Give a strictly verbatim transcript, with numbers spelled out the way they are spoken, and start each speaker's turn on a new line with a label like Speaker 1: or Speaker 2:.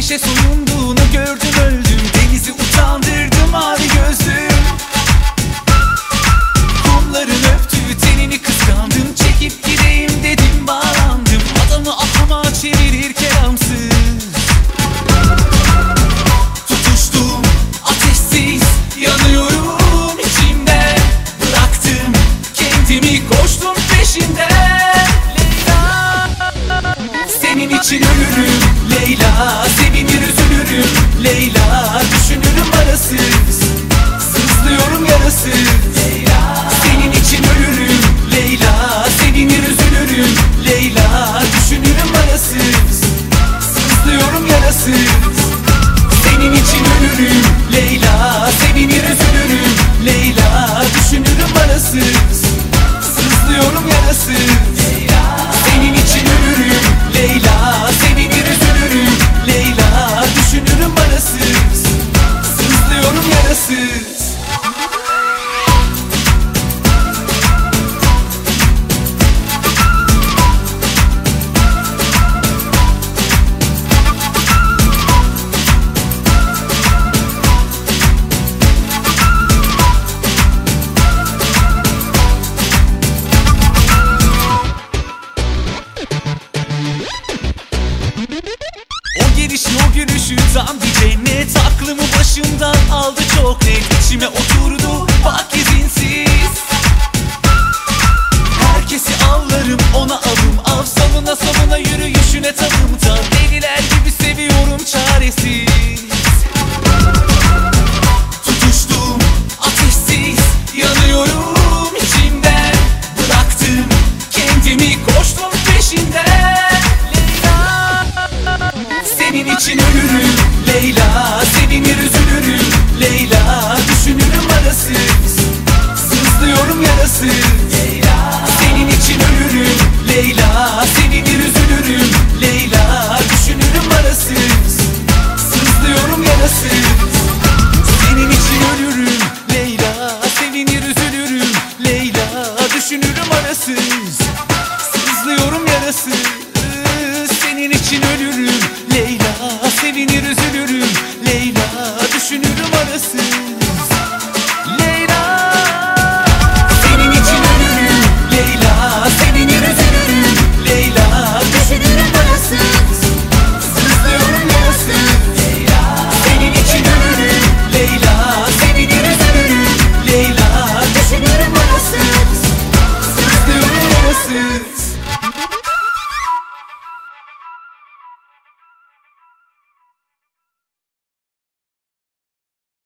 Speaker 1: güneşe soyunduğunu gördüm, öldüm. Denizi utandırdım mavi gözlüm. Kumların öptüğü tenini kıskandım. Çekip gideyim dedim, bağlandım. Adamı ahama çevirir kelamsız. Tutuştum ateşsiz, yanıyorum içimden. Bıraktım kendimi, koştum peşinden. Leyla, senin için ölürüm. Leyla, sevinir üzülürüm. Leyla, düşünürüm arasız, sızlıyorum yarasız. Leyla, senin için ölürüm. Leyla, sevinir üzülürüm. Leyla, düşünürüm arasız, sızlıyorum yarasız. Senin için ölürüm. Leyla, sevinir üzülürüm. Leyla, düşünürüm arasız, sızlıyorum yarasız. Leyla, senin için ölürüm. Leyla, sevinir üzülürüm. Leyla, düşünürüm arasız, sızlıyorum yarasız. O gülüşü tam bir cennet, aklımı başımdan aldı çok net. İçime oturdu bak izinsiz. Herkesi avlarım, ona avım av. Savuna savuna yürüyüşüne tadım tam. Deliler gibi seviyorum çaresiz. Tutuştum ateşsiz, yanıyorum içimden. Bıraktım kendimi, koştum peşinden. Senin için ölürüm. Leyla, sevinir üzülürüm. Leyla, düşünürüm arasız, sızlıyorum yarasız. Leyla, senin için ölürüm. Leyla, sevinir üzülürüm. Leyla, düşünürüm arasız, sızlıyorum yarasız. Senin için ölürüm. Leyla, sevinir üzülürüm. Leyla, düşünürüm arasız, sızlıyorum yarasız. Senin için ölürüm. Leyla, sevinir üzülürüm. Leyla, düşünürüm arasız.